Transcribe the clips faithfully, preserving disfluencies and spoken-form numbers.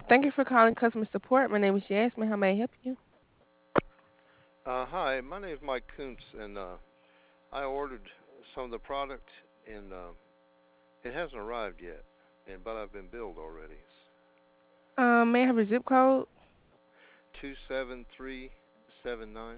Thank you for calling customer support. My name is Jasmine. How may I help you? Uh, hi, my name is Mike Kuntz, and uh, I ordered some of the product, and uh, it hasn't arrived yet, and but I've been billed already. Um, may I have a zip code? Two seven three seven nine,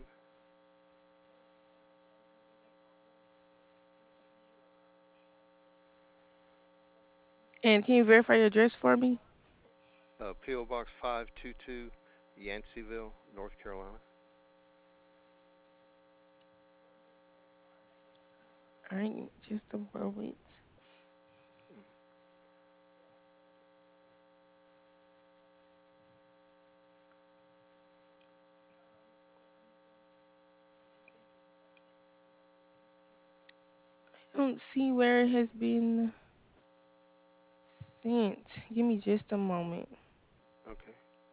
And can you verify your address for me? uh, P O Box five two two, Yanceyville, North Carolina. All right, just a moment. I don't see where it has been sent. Give me just a moment. Okay.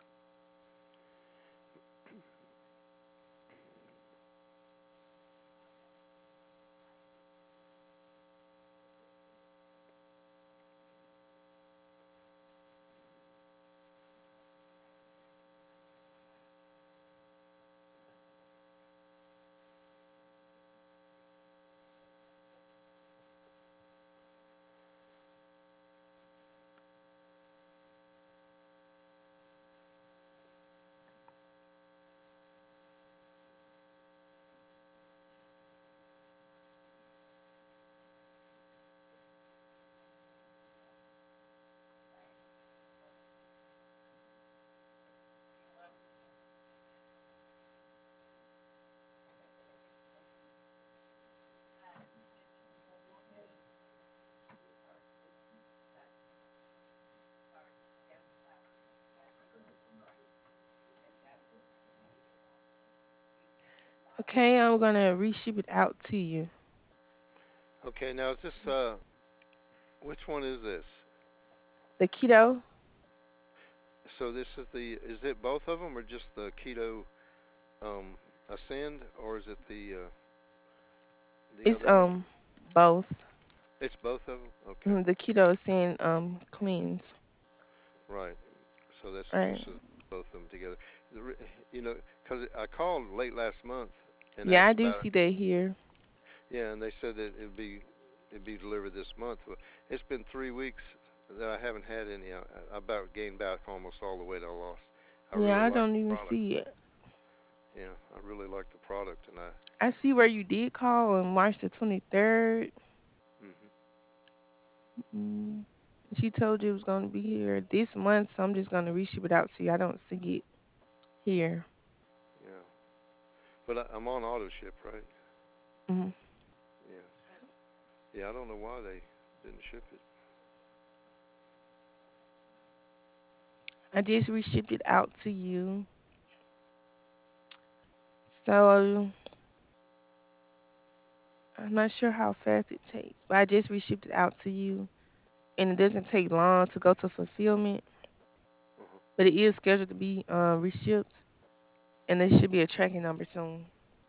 Okay, I'm gonna reship it out to you. Okay. Now is this uh, which one is this? The keto So this is the is it both of them or just the keto um ascend or is it the uh, the is other one? um both. It's both of them. Okay. Mhm, the keto is saying um cleanse. Right. So this this Right. is both of them together. The, re- you know, because I called late last month and Yeah, I asked do about see that here. it. Yeah, and they said that it'd be it'd be delivered this month. Well, it's been three weeks that I haven't had any. I, I about gained back almost all the weight I lost. I Yeah, really I like don't the even product. see it. Yeah, I really like the product, and I. I see where you did call on March the twenty-third. Mhm. Mm. She told you it was going to be here this month, so I'm just going to reship it out to you. I don't see it here. Yeah, but I, I'm on auto ship, right? Hmm. Yeah. Yeah, I don't know why they didn't ship it. I just reshipped it out to you. So I'm not sure how fast it takes, but I just reshipped it out to you. And it doesn't take long to go to fulfillment, Uh-huh. but it is scheduled to be uh, reshipped. And there should be a tracking number soon.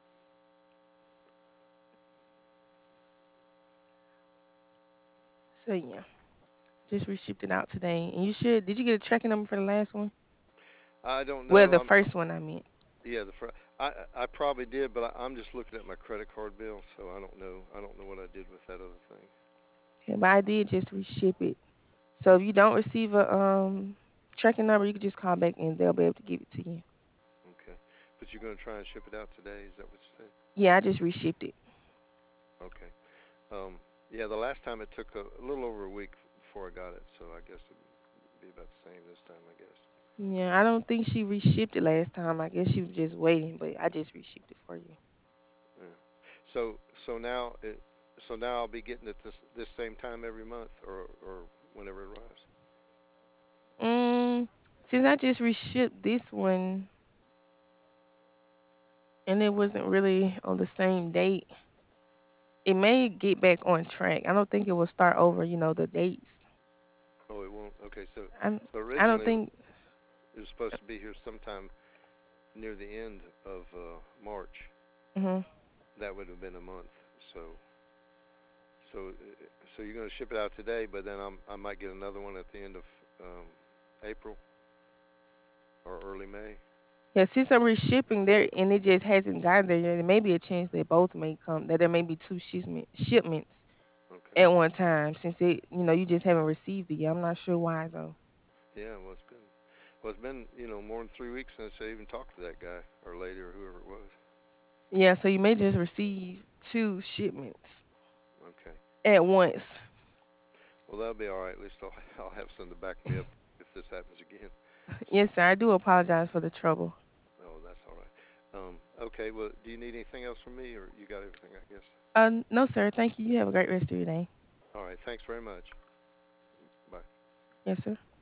So yeah, just reshipped it out today. And you should, did you get a tracking number for the last one? I don't Well, know. the I'm first one I meant. Yeah, the fr- I I probably did, but I, I'm just looking at my credit card bill, so I don't know. I don't know what I did with that other thing. Yeah, but I did just reship it. So if you don't receive a um tracking number, you can just call back and they'll be able to give it to you. Okay, but you're gonna try and ship it out today? Is that what you said? Yeah, I just reshipped it. Okay. Um. Yeah, the last time it took a, a little over a week before I got it, so I guess it'd be about the same this time. I guess. Yeah, I don't think she reshipped it last time. I guess she was just waiting, but I just reshipped it for you. Yeah. So so now it so now I'll be getting it this this same time every month or or whenever it arrives. Mm, since I just reshipped this one and it wasn't really on the same date, it may get back on track. I don't think it will start over, you know, the dates. Oh, it won't. Okay. So I so I don't originally think. it was supposed to be here sometime near the end of uh, March. Hmm. That would have been a month. So, so, uh, so you're going to ship it out today, but then I'm, I might get another one at the end of um, April. or early May. Yeah, since I'm reshipping there and it just hasn't gotten there yet, there may be a chance that both may come. That there may be two shipment shipments Okay. at one time. Since it, you know, you just haven't received it yet. I'm not sure why though. Yeah. Well, it's been well, it's been you know more than three weeks since I even talked to that guy or lady or whoever it was. Yeah, so you may just receive two shipments Okay. at once. Well, that'll be all right. At least I'll I'll have something to back me up if this happens again. So, Yes, sir. I do apologize for the trouble. oh, that's all right. Um, okay. Well, do you need anything else from me, or you got everything? I guess. Uh, no, sir. Thank you. You have a great rest of your day. All right. Thanks very much. Bye. Yes, sir.